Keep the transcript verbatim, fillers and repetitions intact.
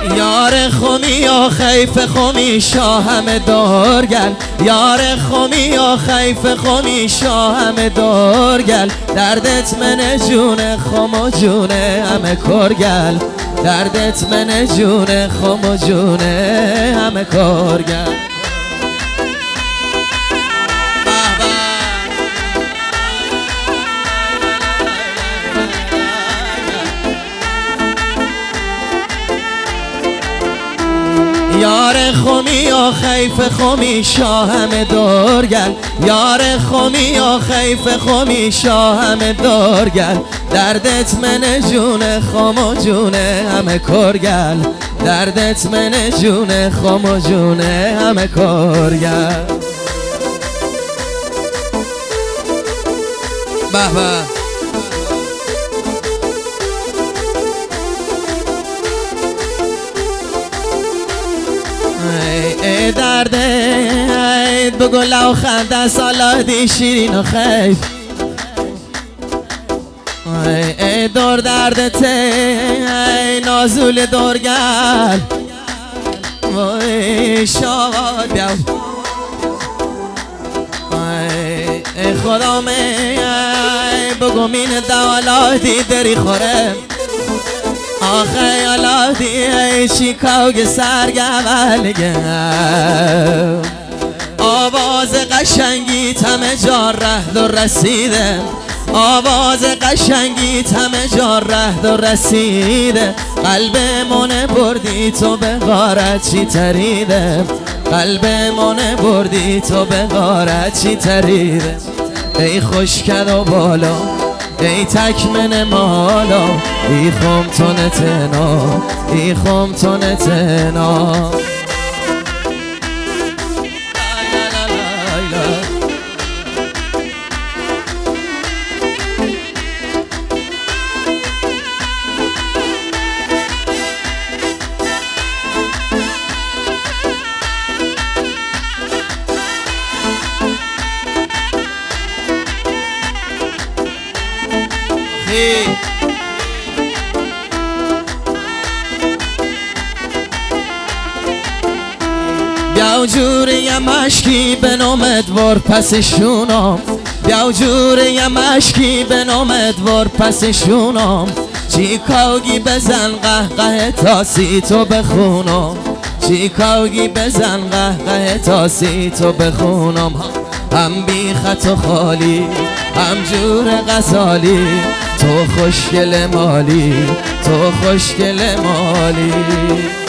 یار خومی یا خیف خومی شاهم دارگل، یار خومی یا خیف خومی شاهم دارگل، دردت من جون خم و جون همه کارگل، دردت من جون خم و جون همه کارگل. یار خومی یا خیف خومی شاهم دارگل، یار خومی یا خیف خومی شاهم دارگل، دردت من جون خم و جون همه کارگل، دردت من جون خم و جون همه کارگل. به به ای درد ای بگو لو خنده سالادی شیرین و خیف، ای ای دور دردت ای نازول دورگل، وای شاد بیاو ای خدا می ای بگو مین دوالادی دری خوره، آخه علادی ای چیکاوگ سرگولگه، آواز قشنگیت همه جا رهد و رسیده، آواز قشنگیت همه جا رهد و رسیده، قلب من بردی تو به غارت چی تریده، قلب من بردی تو به غارت چی تریده. ای خوشکد و بالا ای تکمن مالا، ای خم تو نتنا ای خم تو نتنا. بیاو جوری مشکی به نام دوار پسشونم، بیاو جوری مشکی به نام دوار پسشونم، چیکاوگی بزن قهقه تاسی تو بخونم، چیکاوگی بزن قهقه تاسی تو بخونم، هم بی خط و خالی هم جور غزالی، تو خوشگل مالی تو خوشگل مالی.